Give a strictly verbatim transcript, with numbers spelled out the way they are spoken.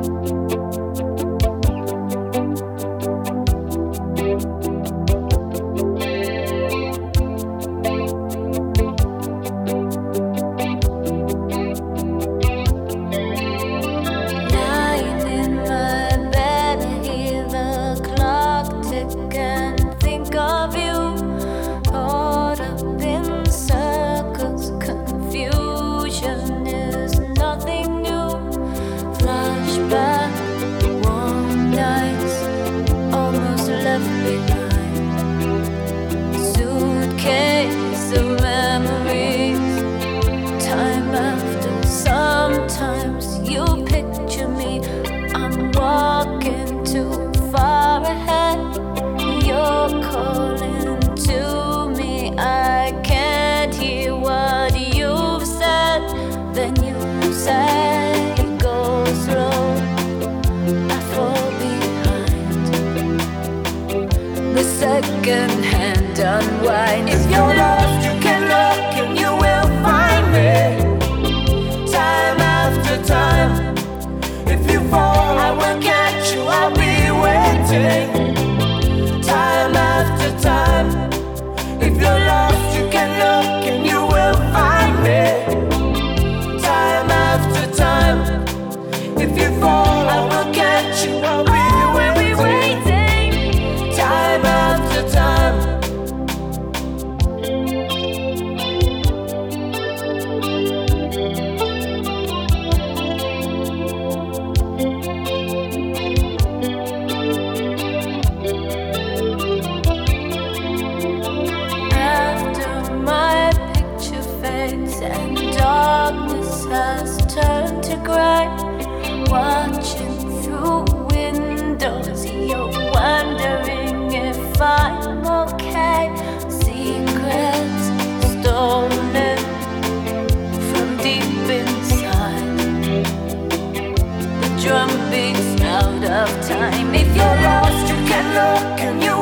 Second-hand unwind. If you're lost, you can look and you will find me. Time after time. If you fall, I will catch you. I'll be waiting. Time after time. If you're lost, you can look and you will find me. Time after time. If you fall, I will catch you. I'll be time after time. After my picture fades and darkness has turned to gray, watching through windows, you're wondering if I'm okay. Secrets stolen from deep inside. The drum beats out of time. If you're lost, you can look and you